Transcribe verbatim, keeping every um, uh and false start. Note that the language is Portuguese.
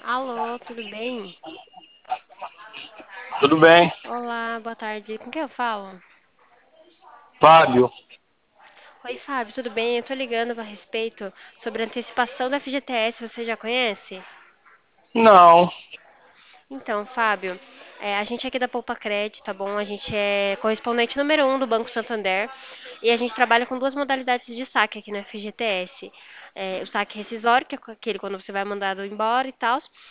Alô, tudo bem? Tudo bem, Olá, boa tarde. Com quem eu falo? Fábio? Oi, Fábio, tudo bem? Eu tô ligando a respeito sobre a antecipação da F G T S, você já conhece? Não. Então, Fábio, é, a gente aqui da Poupa Cred, tá bom? A gente é correspondente número um do Banco Santander e a gente trabalha com duas modalidades de saque aqui no F G T S. É, o saque rescisório, que é aquele quando você vai mandado embora e tal,